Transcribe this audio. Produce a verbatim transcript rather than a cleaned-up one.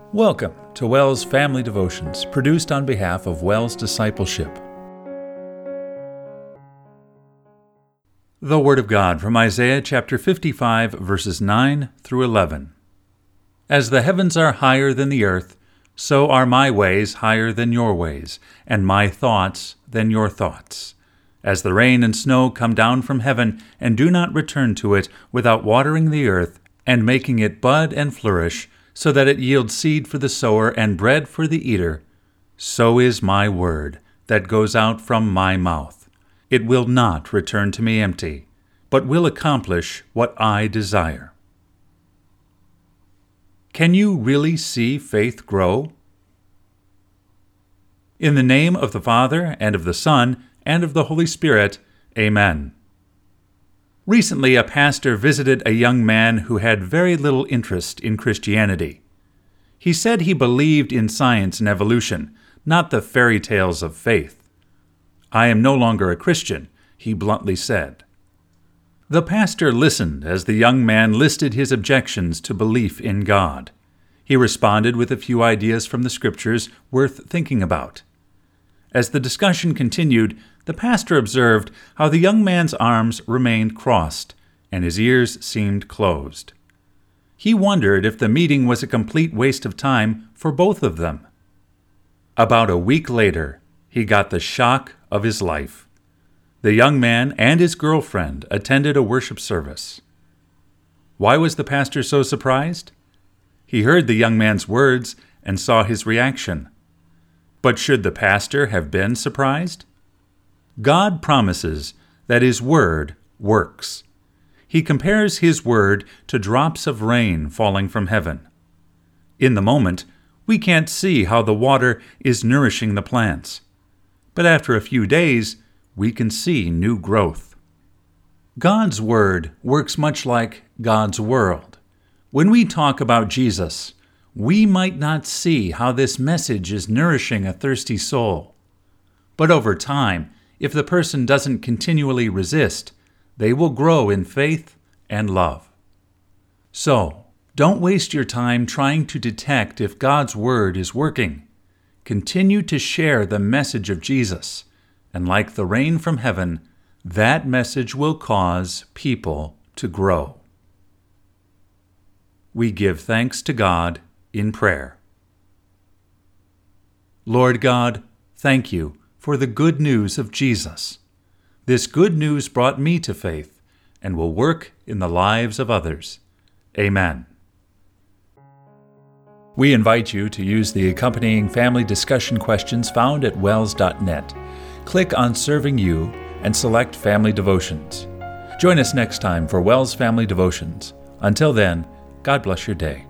Welcome to WELS Family Devotions, produced on behalf of WELS Discipleship. The Word of God from Isaiah chapter fifty-five, verses nine through eleven. As the heavens are higher than the earth, so are my ways higher than your ways, and my thoughts than your thoughts. As the rain and snow come down from heaven, and do not return to it without watering the earth, and making it bud and flourish, so that it yields seed for the sower and bread for the eater, so is my word that goes out from my mouth. It will not return to me empty, but will accomplish what I desire. Can you really see faith grow? In the name of the Father, and of the Son, and of the Holy Spirit, Amen. Recently, a pastor visited a young man who had very little interest in Christianity. He said he believed in science and evolution, not the fairy tales of faith. "I am no longer a Christian," he bluntly said. The pastor listened as the young man listed his objections to belief in God. He responded with a few ideas from the Scriptures worth thinking about. As the discussion continued, the pastor observed how the young man's arms remained crossed, and his ears seemed closed. He wondered if the meeting was a complete waste of time for both of them. About a week later, he got the shock of his life. The young man and his girlfriend attended a worship service. Why was the pastor so surprised? He heard the young man's words and saw his reaction. But should the pastor have been surprised? God promises that His Word works. He compares His Word to drops of rain falling from heaven. In the moment, we can't see how the water is nourishing the plants. But after a few days, we can see new growth. God's Word works much like God's world. When we talk about Jesus, we might not see how this message is nourishing a thirsty soul. But over time, if the person doesn't continually resist, they will grow in faith and love. So, don't waste your time trying to detect if God's Word is working. Continue to share the message of Jesus, and like the rain from heaven, that message will cause people to grow. We give thanks to God in prayer. Lord God, thank you for the good news of Jesus. This good news brought me to faith and will work in the lives of others. Amen. We invite you to use the accompanying family discussion questions found at wels dot net. Click on Serving You and select Family Devotions. Join us next time for WELS Family Devotions. Until then, God bless your day.